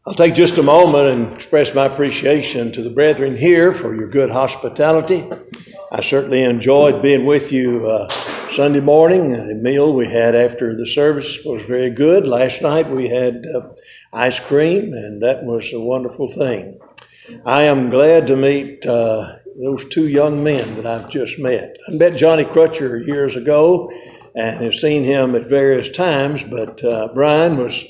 I'll take just a moment and express my appreciation to the brethren here for your good hospitality. I certainly enjoyed being with you Sunday morning. The meal we had after the service was very good. Last night we had ice cream, and that was a wonderful thing. I am glad to meet those two young men that I've just met. I met Johnny Crutcher years ago and have seen him at various times, but Brian was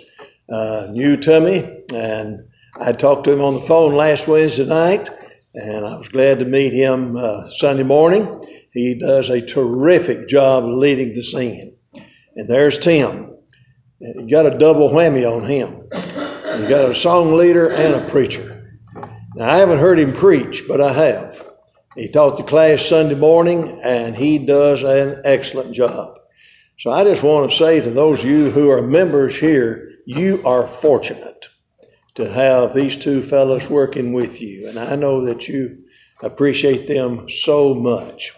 new to me, and I talked to him on the phone last Wednesday night, and I was glad to meet him Sunday morning. He does a terrific job leading the singing. And there's Tim. You got a double whammy on him. You got a song leader and a preacher. Now, I haven't heard him preach, but I have. He taught the class Sunday morning, and he does an excellent job. So I just want to say to those of you who are members here, you are fortunate to have these two fellows working with you, and I know that you appreciate them so much.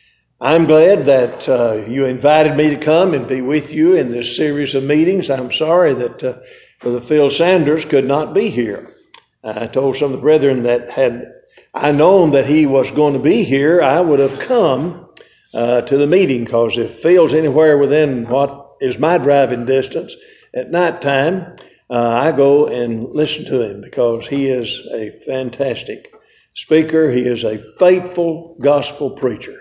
I'm glad that you invited me to come and be with you in this series of meetings. I'm sorry that Brother Phil Sanders could not be here. I told some of the brethren that had I known that he was going to be here, I would have come to the meeting, because if Phil's anywhere within what is my driving distance, at night time, I go and listen to him, because he is a fantastic speaker. He is a faithful gospel preacher.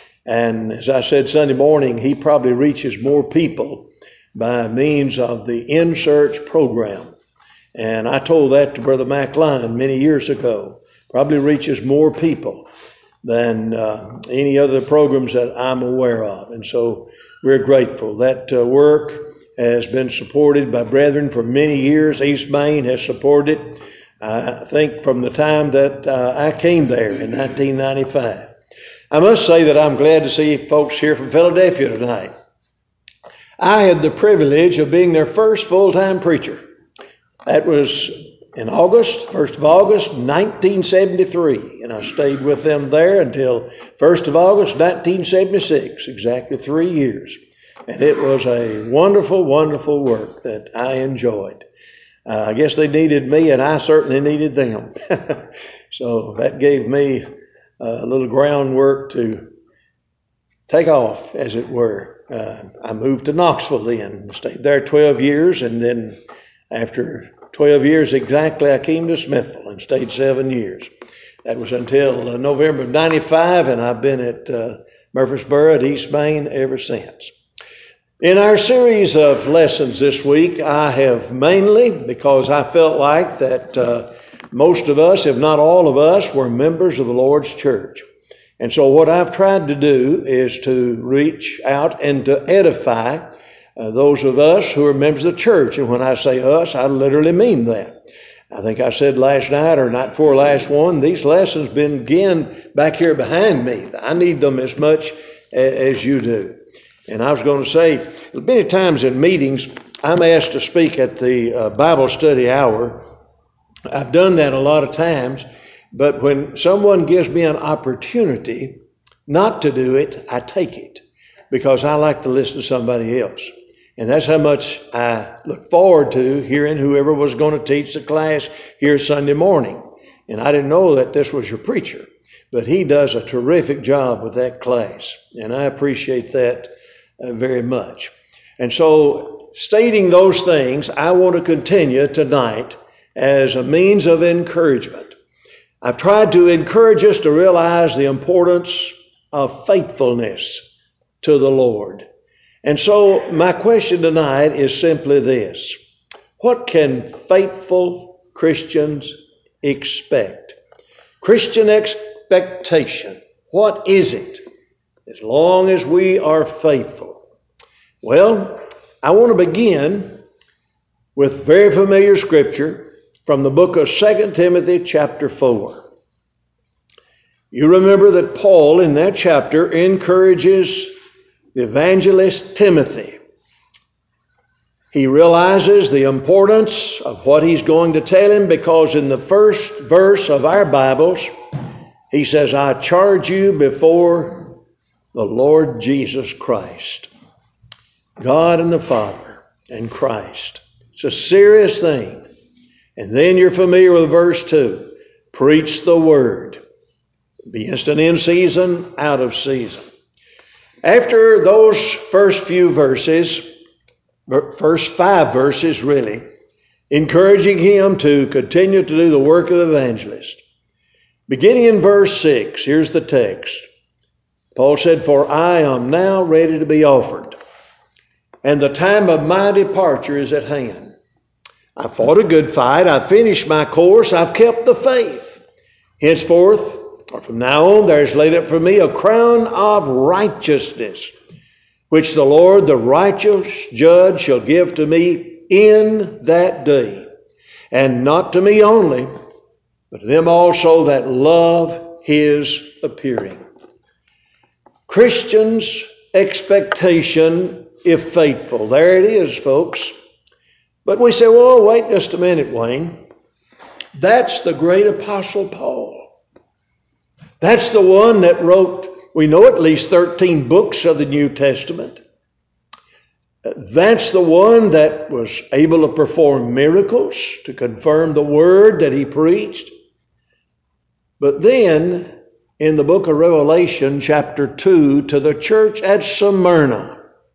And as I said Sunday morning, he probably reaches more people by means of the In Search program. And I told that to Brother McLean many years ago. Probably reaches more people than any other programs that I'm aware of. And so we're grateful. That work has been supported by brethren for many years. East Main has supported it, I think, from the time that I came there in 1995. I must say that I'm glad to see folks here from Philadelphia tonight. I had the privilege of being their first full-time preacher. That was in August, 1st of August, 1973. And I stayed with them there until 1st of August, 1976, exactly 3 years. And it was a wonderful, wonderful work that I enjoyed. I guess they needed me, and I certainly needed them. So that gave me a little groundwork to take off, as it were. I moved to Knoxville then, stayed there 12 years, and then after 12 years exactly, I came to Smithville and stayed 7 years. That was until November of 95, and I've been at Murfreesboro at East Main ever since. In our series of lessons this week, I have mainly, because I felt like that most of us, if not all of us, were members of the Lord's church. And so what I've tried to do is to reach out and to edify those of us who are members of the church. And when I say us, I literally mean that. I think I said last night or night before last one, these lessons begin back here behind me. I need them as much as you do. And I was going to say, many times in meetings, I'm asked to speak at the Bible study hour. I've done that a lot of times, but when someone gives me an opportunity not to do it, I take it, because I like to listen to somebody else. And that's how much I look forward to hearing whoever was going to teach the class here Sunday morning. And I didn't know that this was your preacher, but he does a terrific job with that class, and I appreciate that very much. And so, stating those things, I want to continue tonight as a means of encouragement. I've tried to encourage us to realize the importance of faithfulness to the Lord. And so my question tonight is simply this: what can faithful Christians expect? Christian expectation. What is it as long as we are faithful? Well, I want to begin with very familiar scripture from the book of 2 Timothy chapter 4. You remember that Paul in that chapter encourages the evangelist Timothy. He realizes the importance of what he's going to tell him, because in the first verse of our Bibles, he says, I charge you before the Lord Jesus Christ, God and the Father and Christ. It's a serious thing. And then you're familiar with verse 2. Preach the word. Be instant in season, out of season. After those first few verses, first 5 verses really, encouraging him to continue to do the work of evangelist. Beginning in verse 6, here's the text. Paul said, "For I am now ready to be offered, and the time of my departure is at hand. I fought a good fight, I've finished my course, I've kept the faith. Henceforth, or from now on, there is laid up for me a crown of righteousness, which the Lord, the righteous judge, shall give to me in that day. And not to me only, but to them also that love his appearing." Christians' expectation, if faithful. There it is, folks. But we say, well, wait just a minute, Wayne. That's the great apostle Paul. That's the one that wrote, we know, at least 13 books of the New Testament. That's the one that was able to perform miracles to confirm the word that he preached. But then, in the book of Revelation, chapter 2, to the church at Smyrna,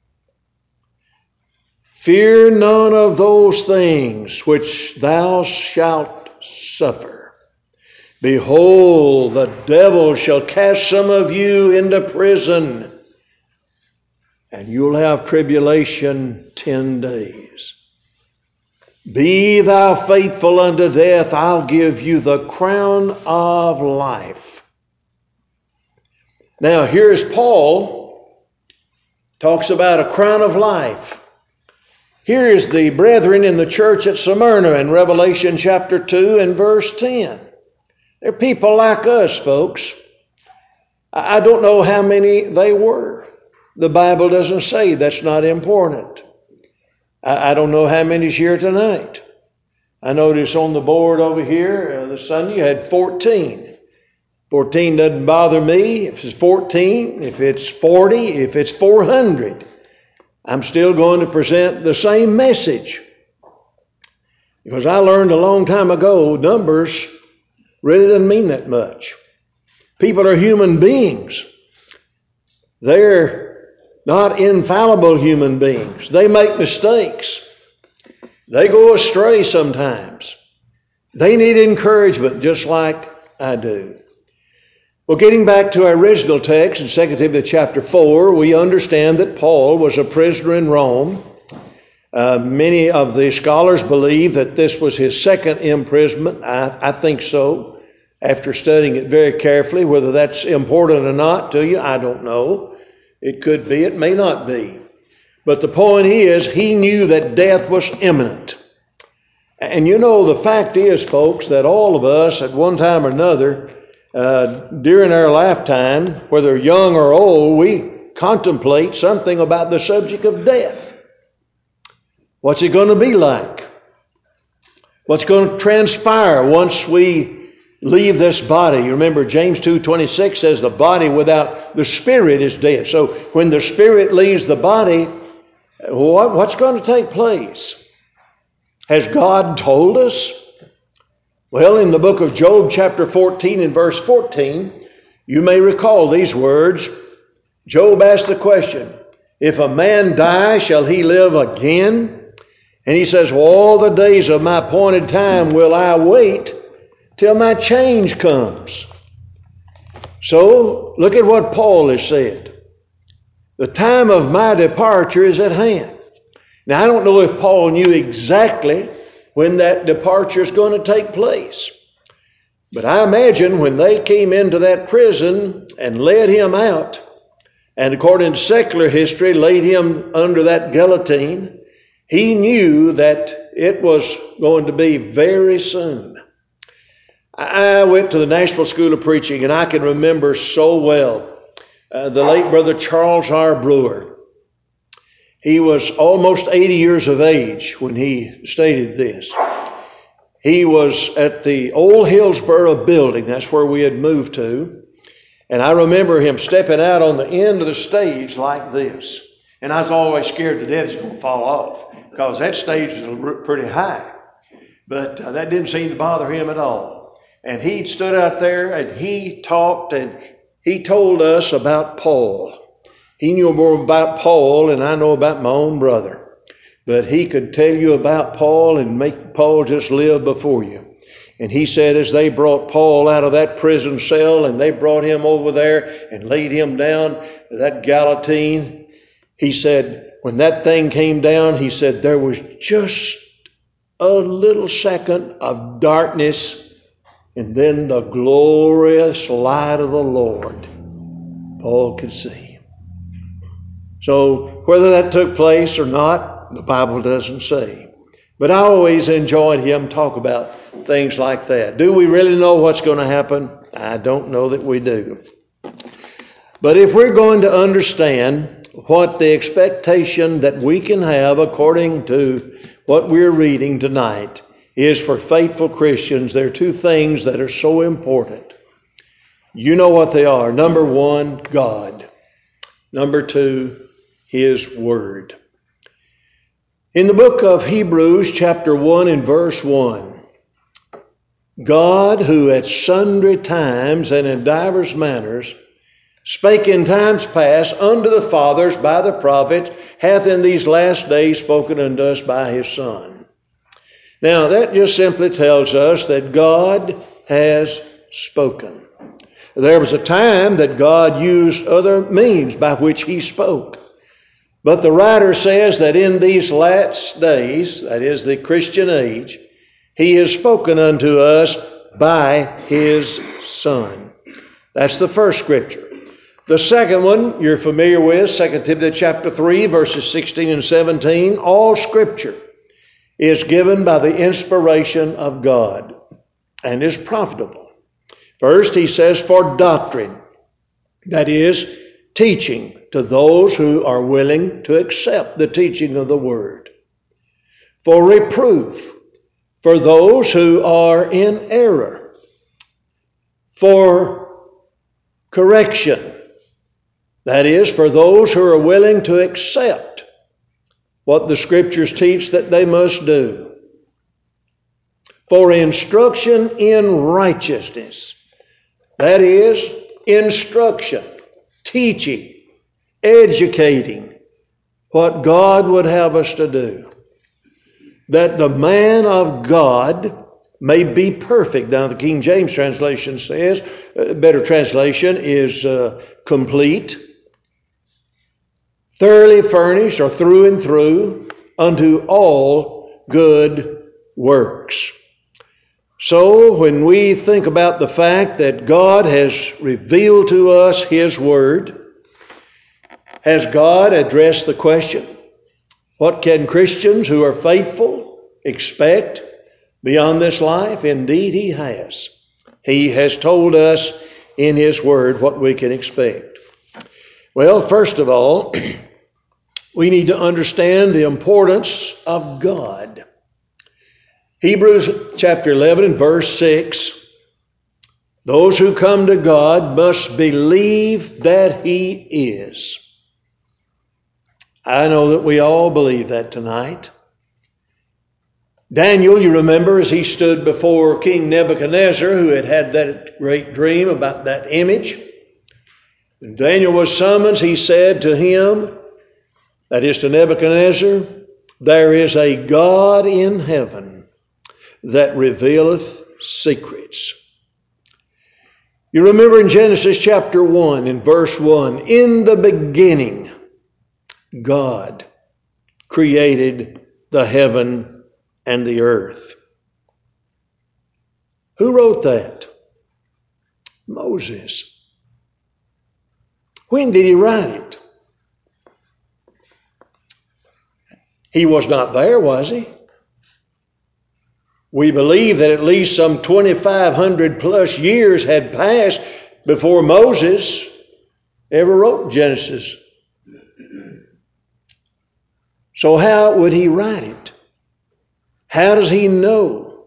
"Fear none of those things which thou shalt suffer. Behold, the devil shall cast some of you into prison, and you'll have tribulation 10 days. Be thou faithful unto death, I'll give you the crown of life." Now, here's Paul, talks about a crown of life. Here is the brethren in the church at Smyrna in Revelation chapter 2 and verse 10. They're people like us, folks. I don't know how many they were. The Bible doesn't say. That's not important. I don't know how many's here tonight. I notice on the board over here, this Sunday, you had 14. 14 doesn't bother me. If it's 14, if it's 40, if it's 400, I'm still going to present the same message. Because I learned a long time ago, numbers really doesn't mean that much. People are human beings. They're not infallible human beings. They make mistakes. They go astray sometimes. They need encouragement just like I do. Well, getting back to our original text in 2 Timothy chapter 4, we understand that Paul was a prisoner in Rome. Many of the scholars believe that this was his second imprisonment. I think so. After studying it very carefully, whether that's important or not to you, I don't know. It could be, it may not be. But the point is, he knew that death was imminent. And you know, the fact is, folks, that all of us at one time or another, during our lifetime, whether young or old, we contemplate something about the subject of death. What's it going to be like? What's going to transpire once we leave this body? You remember James 2:26 says the body without the spirit is dead. So when the spirit leaves the body, what's going to take place? Has God told us? Well, in the book of Job chapter 14 and verse 14, you may recall these words. Job asked the question, "If a man die, shall he live again?" And he says, "Well, all the days of my appointed time will I wait till my change comes." So, look at what Paul has said. The time of my departure is at hand. Now, I don't know if Paul knew exactly when that departure is going to take place. But I imagine when they came into that prison and led him out, and according to secular history, laid him under that guillotine, he knew that it was going to be very soon. I went to the Nashville School of Preaching, and I can remember so well the late Brother Charles R. Brewer. He was almost 80 years of age when he stated this. He was at the old Hillsborough building. That's where we had moved to. And I remember him stepping out on the end of the stage like this. And I was always scared to death he's going to fall off because that stage was pretty high. But that didn't seem to bother him at all. And he stood out there and he talked and he told us about Paul. He knew more about Paul than I know about my own brother. But he could tell you about Paul and make Paul just live before you. And he said as they brought Paul out of that prison cell and they brought him over there and laid him down, that guillotine, he said, when that thing came down, he said there was just a little second of darkness and then the glorious light of the Lord Paul could see. So whether that took place or not, the Bible doesn't say. But I always enjoyed him talk about things like that. Do we really know what's going to happen? I don't know that we do. But if we're going to understand what the expectation that we can have according to what we're reading tonight is for faithful Christians, there are two things that are so important. You know what they are. Number one, God. Number two, His Word. In the book of Hebrews, chapter 1 and verse 1, God, who at sundry times and in divers manners spake in times past unto the fathers by the prophets, hath in these last days spoken unto us by His Son. Now that just simply tells us that God has spoken. There was a time that God used other means by which He spoke. But the writer says that in these last days, that is the Christian age, He has spoken unto us by His Son. That's the first scripture. The second one you're familiar with, 2 Timothy chapter 3, verses 16 and 17. All scripture is given by the inspiration of God and is profitable. First, he says for doctrine, that is, teaching to those who are willing to accept the teaching of the Word. For reproof, for those who are in error. For correction, that is, for those who are willing to accept what the Scriptures teach that they must do. For instruction in righteousness, that is, instruction, teaching, educating what God would have us to do. That the man of God may be perfect. Now the King James translation says, a better translation is complete, thoroughly furnished or through and through unto all good works. So when we think about the fact that God has revealed to us His Word, has God addressed the question, what can Christians who are faithful expect beyond this life? Indeed, He has. He has told us in His Word what we can expect. Well, first of all, we need to understand the importance of God. Hebrews chapter 11 and verse 6, those who come to God must believe that He is. I know that we all believe that tonight. Daniel, you remember, as he stood before King Nebuchadnezzar, who had had that great dream about that image. When Daniel was summoned, he said to him, that is to Nebuchadnezzar, there is a God in heaven that revealeth secrets. You remember in Genesis chapter 1 in verse 1, in the beginning, God created the heaven and the earth. Who wrote that? Moses. When did he write it? He was not there, was he? We believe that at least some 2,500 plus years had passed before Moses ever wrote Genesis. So how would he write it? How does he know?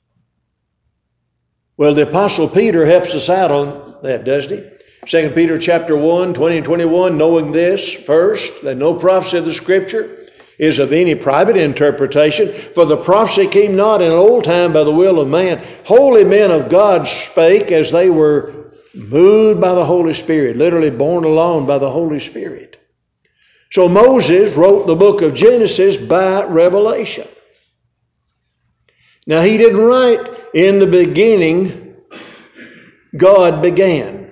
Well, the Apostle Peter helps us out on that, doesn't he? 2 Peter chapter 1, 20 and 21, knowing this first, that no prophecy of the Scripture is of any private interpretation, for the prophecy came not in old time by the will of man. Holy men of God spake as they were moved by the Holy Spirit, literally borne along by the Holy Spirit. So Moses wrote the book of Genesis by revelation. Now he didn't write, in the beginning, God began.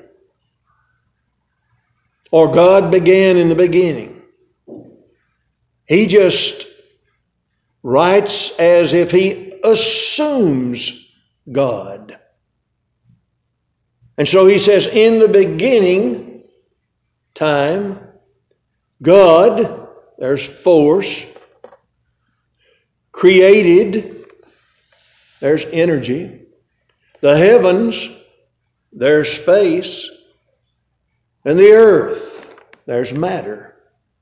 Or God began in the beginning. He just writes as if he assumes God. And so he says, in the beginning time, God, there's force, created, there's energy, the heavens, there's space, and the earth, there's matter.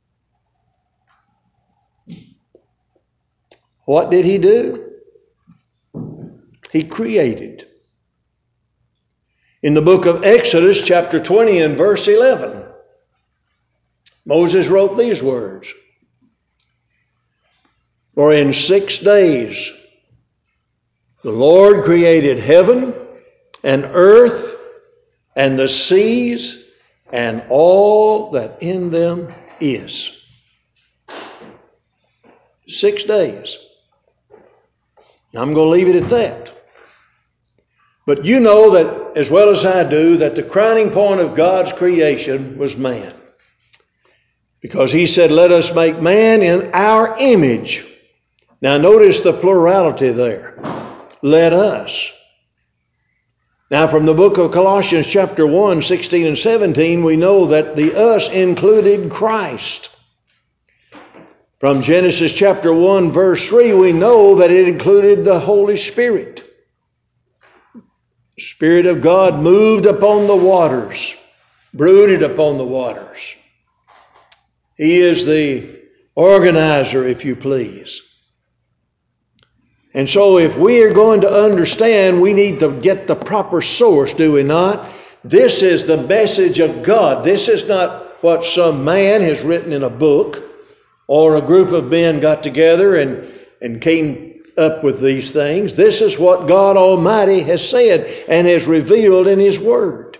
What did he do? He created. In the book of Exodus, chapter 20 and verse 11, Moses wrote these words. For in 6 days the Lord created heaven and earth and the seas and all that in them is. 6 days. I'm going to leave it at that. But you know that as well as I do that the crowning point of God's creation was man. Because he said, let us make man in our image. Now notice the plurality there. Let us. Now from the book of Colossians chapter 1, 16 and 17, we know that the us included Christ. From Genesis chapter 1, verse 3, we know that it included the Holy Spirit. The Spirit of God moved upon the waters, brooded upon the waters. He is the organizer, if you please. And so if we are going to understand, we need to get the proper source, do we not? This is the message of God. This is not what some man has written in a book or a group of men got together and came up with these things. This is what God Almighty has said and has revealed in His Word.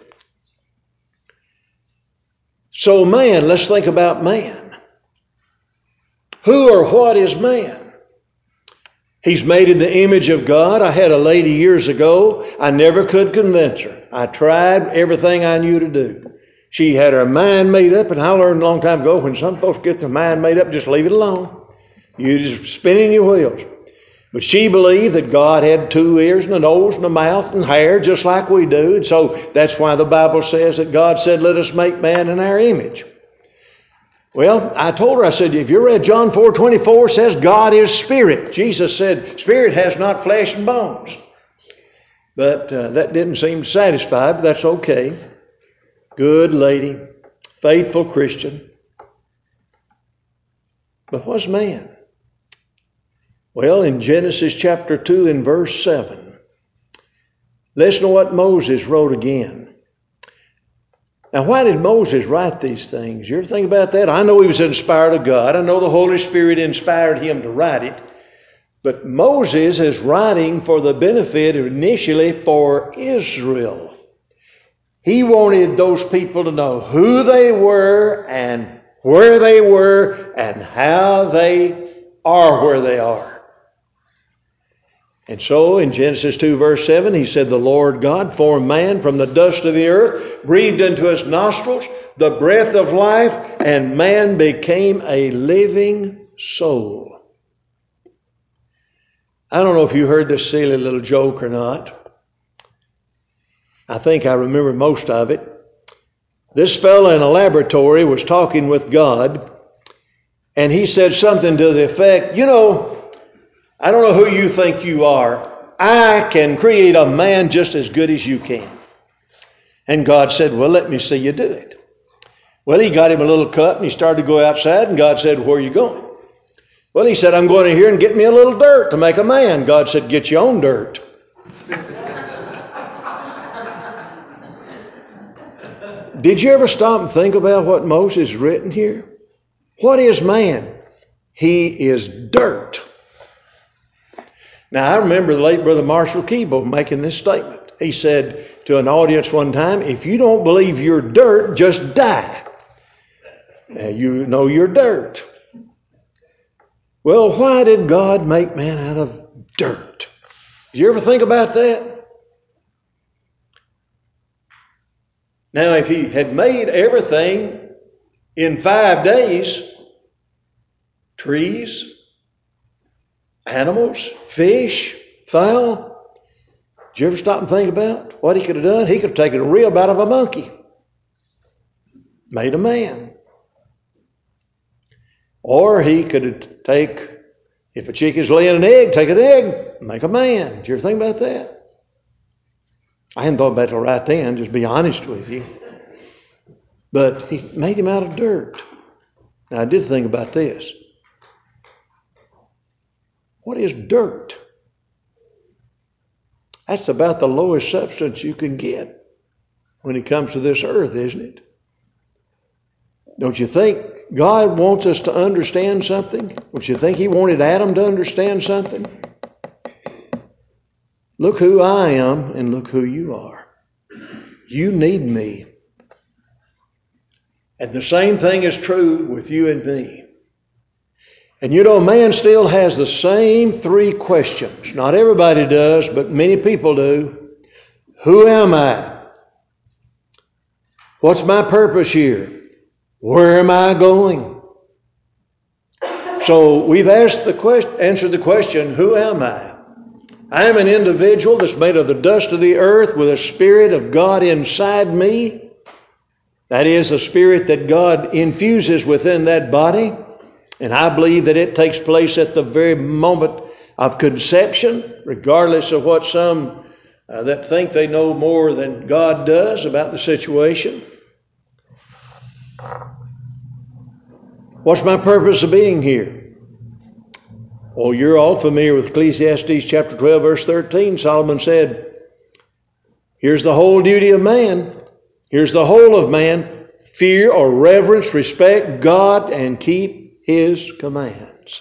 So man, let's think about man. Who or what is man? He's made in the image of God. I had a lady years ago. I never could convince her. I tried everything I knew to do. She had her mind made up, and I learned a long time ago, when some folks get their mind made up, just leave it alone. You're just spinning your wheels. But she believed that God had 2 ears and a nose and a mouth and hair, just like we do. And so that's why the Bible says that God said, let us make man in our image. Well, I told her, I said, if you read John 4:24, says God is spirit. Jesus said, spirit has not flesh and bones. But that didn't seem to satisfy, but that's okay. Good lady, faithful Christian. But what's man? Well, in Genesis chapter 2 and verse 7, listen to what Moses wrote again. Now, why did Moses write these things? You ever think about that? I know he was inspired of God. I know the Holy Spirit inspired him to write it. But Moses is writing for the benefit initially for Israel. He wanted those people to know who they were and where they were and how they are where they are. And so in Genesis 2 verse 7, he said, the Lord God formed man from the dust of the earth, breathed into his nostrils the breath of life, and man became a living soul. I don't know if you heard this silly little joke or not. I think I remember most of it. This fellow in a laboratory was talking with God, and he said something to the effect, you know, I don't know who you think you are. I can create a man just as good as you can. And God said, well, let me see you do it. Well, he got him a little cup and he started to go outside, and God said, where are you going? Well, he said, I'm going in here and get me a little dirt to make a man. God said, get your own dirt. Did you ever stop and think about what Moses has written here? What is man? He is dirt. Now, I remember the late Brother Marshall Keeble making this statement. He said to an audience one time, if you don't believe you're dirt, just die. Now, you know you're dirt. Well, why did God make man out of dirt? Did you ever think about that? Now, if he had made everything in 5 days, trees, animals, fish, fowl, did you ever stop and think about what he could have done? He could have taken a rib out of a monkey, made a man. Or he could take, if a chick is laying an egg, take an egg, make a man. Did you ever think about that? I hadn't thought about it right then, just be honest with you. But he made him out of dirt. Now, I did think about this. What is dirt? That's about the lowest substance you can get when it comes to this earth, isn't it? Don't you think God wants us to understand something? Don't you think he wanted Adam to understand something? Look who I am and look who you are. You need me. And the same thing is true with you and me. And you know, man still has the same 3 questions. Not everybody does, but many people do. Who am I? What's my purpose here? Where am I going? So we've answered the question, who am I? I am an individual that's made of the dust of the earth with a spirit of God inside me. That is a spirit that God infuses within that body. And I believe that it takes place at the very moment of conception, regardless of what some that think they know more than God does about the situation. What's my purpose of being here? Well, you're all familiar with Ecclesiastes chapter 12, verse 13. Solomon said, here's the whole duty of man. Here's the whole of man. Fear or reverence, respect God, and keep his commands.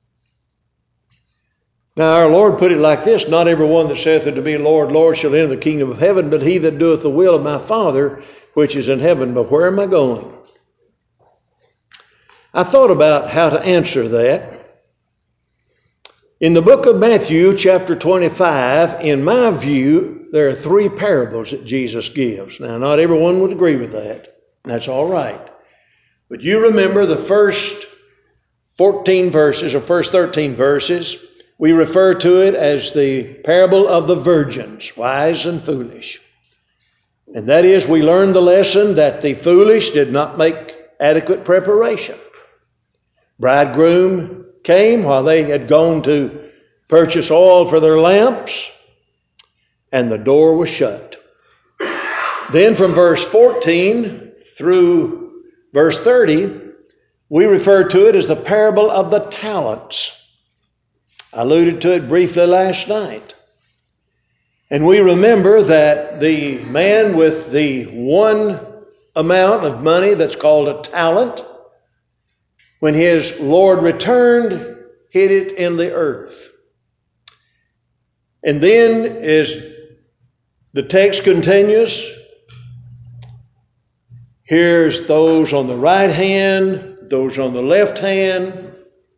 Now our Lord put it like this, not every one that saith unto me, Lord, Lord, shall enter the kingdom of heaven, but he that doeth the will of my Father, which is in heaven. But where am I going? I thought about how to answer that. In the book of Matthew, chapter 25, in my view, there are 3 parables that Jesus gives. Now, not everyone would agree with that. That's all right. But you remember the first 14 verses or first 13 verses, we refer to it as the parable of the virgins, wise and foolish. And that is, we learned the lesson that the foolish did not make adequate preparation. Bridegroom came while they had gone to purchase oil for their lamps, and the door was shut. Then from verse 14 through verse 30, we refer to it as the parable of the talents. I alluded to it briefly last night. And we remember that the man with the one amount of money that's called a talent, when his Lord returned, hid it in the earth. And then as the text continues, here's those on the right hand, those on the left hand.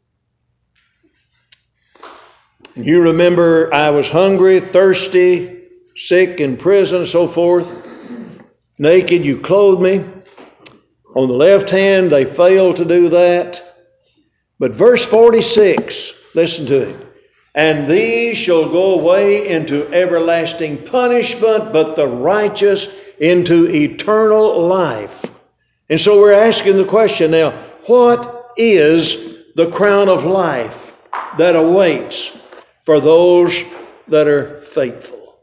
You remember I was hungry, thirsty, sick, in prison, so forth. Naked, you clothed me. On the left hand, they failed to do that. But verse 46, listen to it. And these shall go away into everlasting punishment, but the righteous into eternal life. And so we're asking the question now, what is the crown of life that awaits for those that are faithful?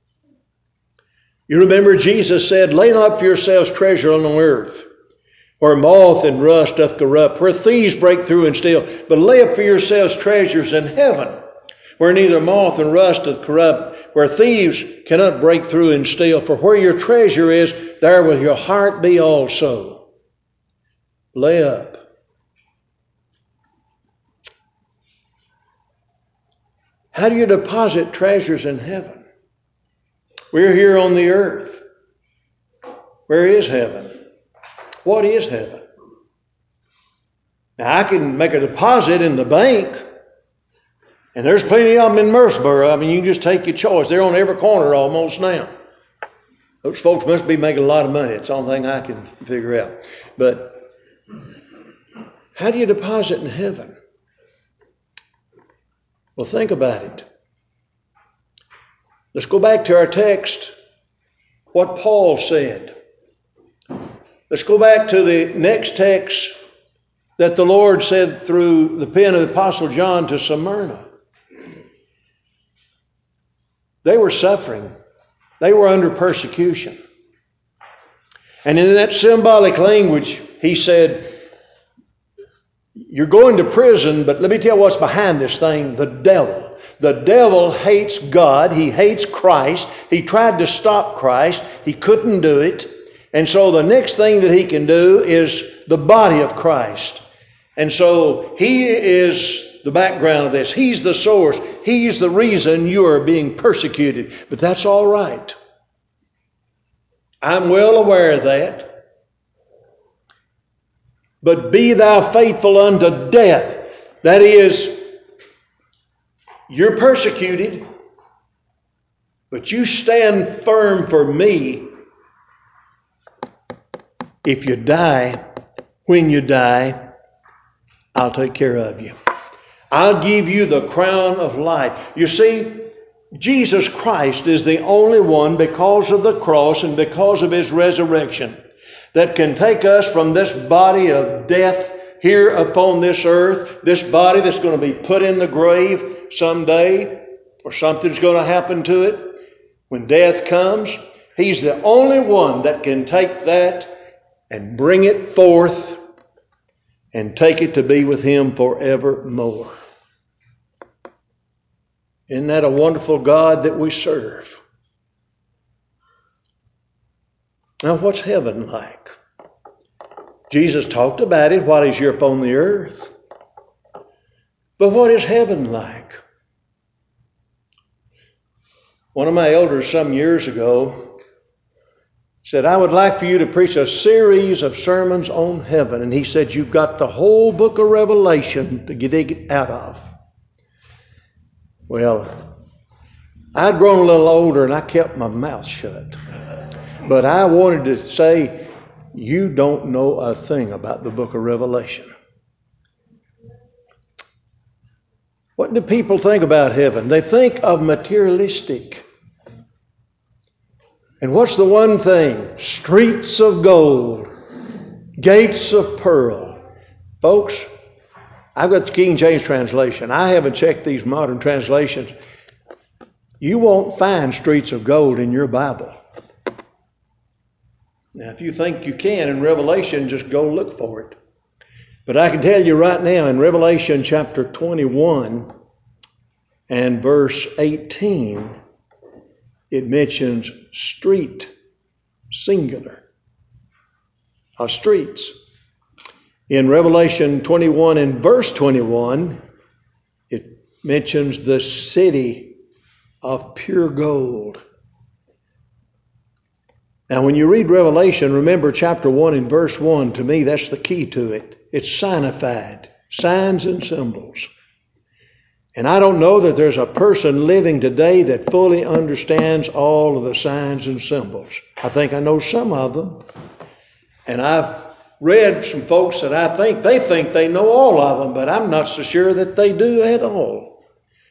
You remember Jesus said, lay not up for yourselves treasure on the earth, where moth and rust doth corrupt, where thieves break through and steal. But lay up for yourselves treasures in heaven, where neither moth and rust doth corrupt, where thieves cannot break through and steal. For where your treasure is, there will your heart be also. Lay up. How do you deposit treasures in heaven? We're here on the earth. Where is heaven? What is heaven? Now, I can make a deposit in the bank, and there's plenty of them in Murfreesboro. I mean, you can just take your choice. They're on every corner almost now. Those folks must be making a lot of money. It's the only thing I can figure out. But how do you deposit in heaven? Well, think about it. Let's go back to our text, what Paul said. Let's go back to the next text that the Lord said through the pen of the Apostle John to Smyrna. They were suffering. They were under persecution. And in that symbolic language, he said, you're going to prison, but let me tell you what's behind this thing, the devil. The devil hates God. He hates Christ. He tried to stop Christ. He couldn't do it. And so the next thing that he can do is the body of Christ. And so he is the background of this. He's the source. He's the reason you are being persecuted. But that's all right. I'm well aware of that. But be thou faithful unto death. That is, you're persecuted, but you stand firm for me. If you die, when you die, I'll take care of you. I'll give you the crown of life. You see, Jesus Christ is the only one, because of the cross and because of his resurrection, that can take us from this body of death here upon this earth, this body that's going to be put in the grave someday, or something's going to happen to it when death comes. He's the only one that can take that and bring it forth and take it to be with him forevermore. Isn't that a wonderful God that we serve? Now, what's heaven like? Jesus talked about it while he's here upon the earth. But what is heaven like? One of my elders some years ago said, I would like for you to preach a series of sermons on heaven. And he said, you've got the whole book of Revelation to dig it out of. Well, I'd grown a little older and I kept my mouth shut. But I wanted to say, you don't know a thing about the book of Revelation. What do people think about heaven? They think of materialistic. And what's the one thing? Streets of gold, gates of pearl. Folks, I've got the King James translation. I haven't checked these modern translations. You won't find streets of gold in your Bible. Now, if you think you can in Revelation, just go look for it. But I can tell you right now, in Revelation chapter 21 and verse 18, it mentions street, singular, of streets. In Revelation 21 and verse 21, it mentions the city of pure gold. Now, when you read Revelation, remember chapter 1 and verse 1, to me, that's the key to it. It's signified, signs and symbols. And I don't know that there's a person living today that fully understands all of the signs and symbols. I think I know some of them. And I've read some folks that I think they know all of them, but I'm not so sure that they do at all.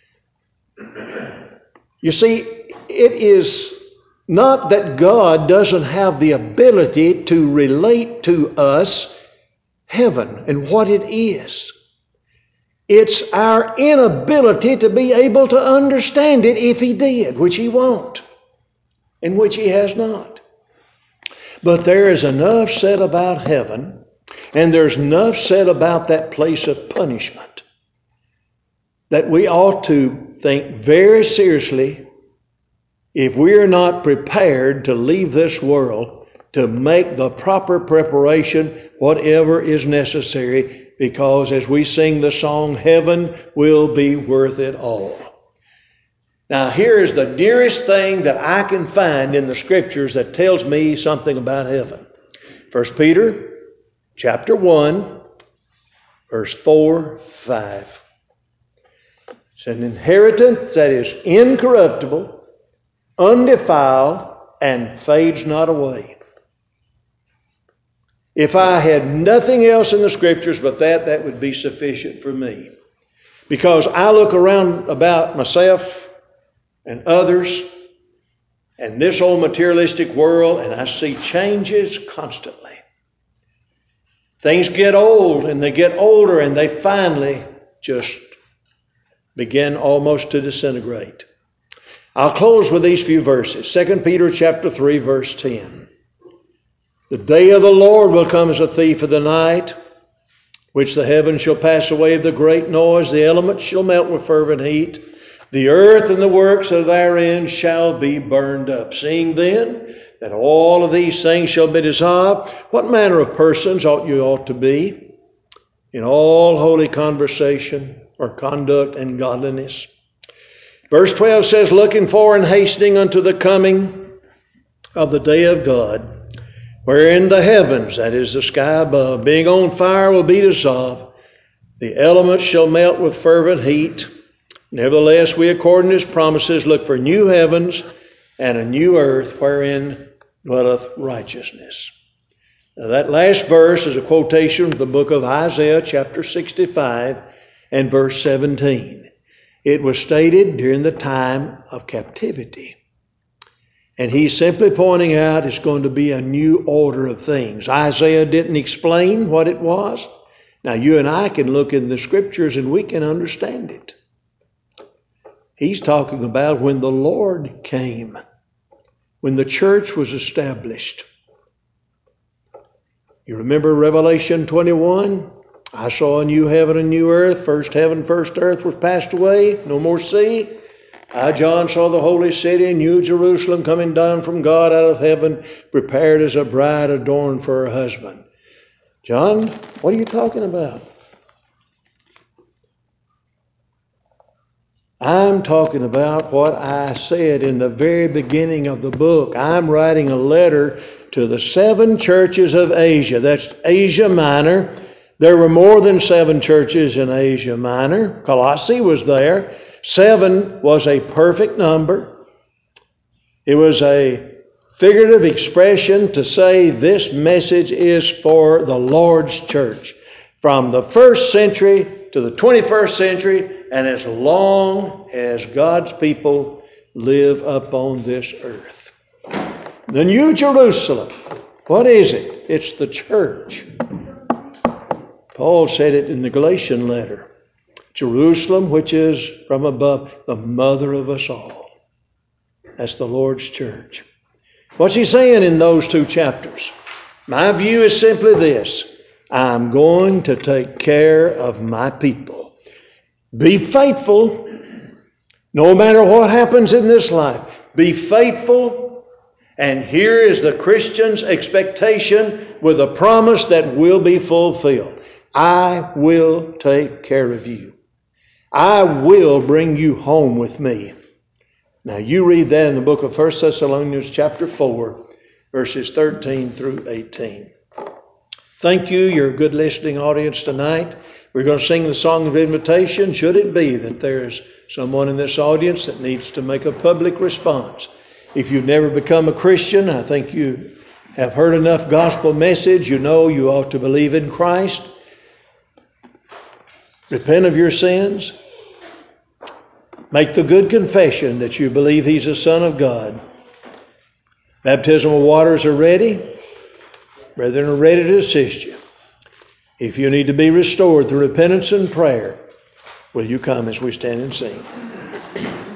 You see, it is not that God doesn't have the ability to relate to us heaven and what it is. It's our inability to be able to understand it if he did, which he won't, and which he has not. But there is enough said about heaven, and there's enough said about that place of punishment, that we ought to think very seriously, if we are not prepared to leave this world, to make the proper preparation, whatever is necessary, because as we sing the song, heaven will be worth it all. Now here is the nearest thing that I can find in the scriptures that tells me something about heaven. 1 Peter chapter 1, verse 4, 5. It's an inheritance that is incorruptible, undefiled, and fades not away. If I had nothing else in the scriptures but that would be sufficient for me. Because I look around about myself and others and this old materialistic world, and I see changes constantly. Things get old and they get older, and they finally just begin almost to disintegrate. I'll close with these few verses. 2 Peter chapter 3, verse 10. The day of the Lord will come as a thief of the night, which the heavens shall pass away with a great noise, the elements shall melt with fervent heat, the earth and the works of therein shall be burned up. Seeing then that all of these things shall be dissolved, what manner of persons you ought to be in all holy conversation or conduct and godliness? Verse 12 says, looking for and hastening unto the coming of the day of God, wherein the heavens, that is the sky above, being on fire will be dissolved, the elements shall melt with fervent heat. Nevertheless, we, according to his promises, look for new heavens and a new earth wherein dwelleth righteousness. Now, that last verse is a quotation from the book of Isaiah, chapter 65 and verse 17. It was stated during the time of captivity. And he's simply pointing out it's going to be a new order of things. Isaiah didn't explain what it was. Now, you and I can look in the scriptures and we can understand it. He's talking about when the Lord came, when the church was established. You remember Revelation 21? I saw a new heaven and new earth. First heaven, first earth was passed away. No more sea. I, John, saw the holy city, New Jerusalem, coming down from God out of heaven, prepared as a bride adorned for her husband. John, what are you talking about? I'm talking about what I said in the very beginning of the book. I'm writing a letter to the 7 churches of Asia. That's Asia Minor. There were more than 7 churches in Asia Minor. Colossae was there. 7 was a perfect number. It was a figurative expression to say this message is for the Lord's church. From the 1st century to the 21st century, and as long as God's people live upon this earth. The New Jerusalem, what is it? It's the church. Paul said it in the Galatian letter. Jerusalem, which is from above, the mother of us all. That's the Lord's church. What's he saying in those 2 chapters? My view is simply this. I'm going to take care of my people. Be faithful, no matter what happens in this life. Be faithful, and here is the Christian's expectation with a promise that will be fulfilled. I will take care of you. I will bring you home with me. Now you read that in the book of 1 Thessalonians chapter 4, verses 13 through 18. Thank you. You're a good listening audience tonight. We're going to sing the song of invitation. Should it be that there's someone in this audience that needs to make a public response. If you've never become a Christian, I think you have heard enough gospel message. You know you ought to believe in Christ. Repent of your sins. Make the good confession that you believe He's the Son of God. Baptismal waters are ready. Brethren are ready to assist you. If you need to be restored through repentance and prayer, will you come as we stand and sing?